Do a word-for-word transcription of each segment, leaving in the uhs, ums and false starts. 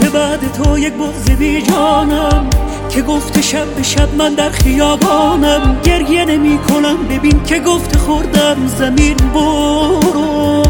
گفته بعد تو یک بغض بی جانم، که گفته شب به شب من در خیابانم. گریه نمی کنم ببین که گفته خوردم زمین برو.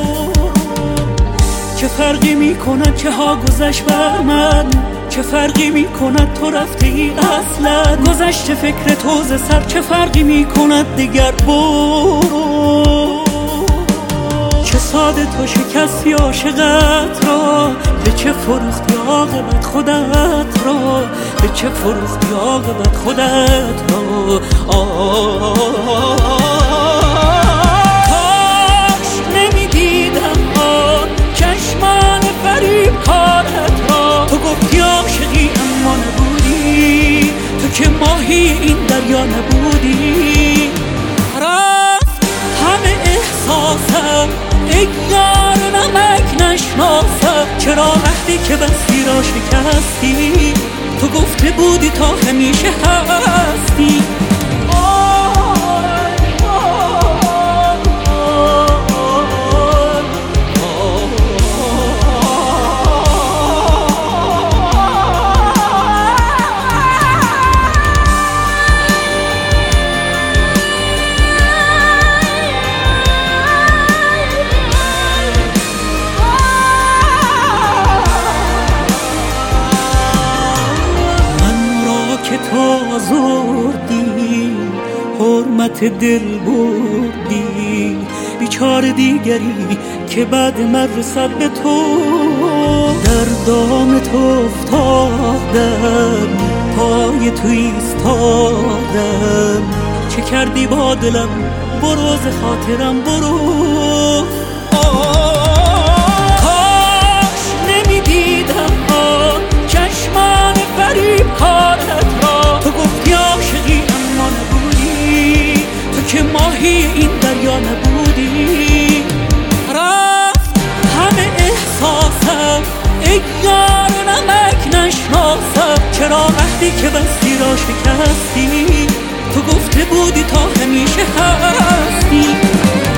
چه فرقی می کند چه ها گذشت بر من، چه فرقی می کند تو رفته ای اصلا. گذشت فکر تو ز سر چه فرقی می کند دیگر برو. چه ساده تو شکستی عاشقت را، به چه فروختی عاقبت خودت را، به چه فروختی عاقبت خودت را. کاش نمیدیدم آن چشمان فریب کارت را. تو گفتی عاشقی اما نبودی، تو که ماهی این دریا نبودی. رفت همه احساسم ای یار نمک نشناسم. چرا عهدی که بستی را شکستی، تو گفته بودی تا همیشه هستی. تو آزردی حرمت دل بردی، بیچاره دیگری که بعد من رسد به تو. در دام تو افتادم پای تو ایستادم. چه کردی با دلم برو ز خاطرم برو. کاش نمیدیدم آن چشمان فریب کارت را. تو گفتی عاشقی اما نبودی، تو که ماهی این دریا نبودی. رفت همه احساسم ای یار نمک نشناسم. چرا عهدی که بستی را شکستی، تو گفته بودی تا همیشه هستی.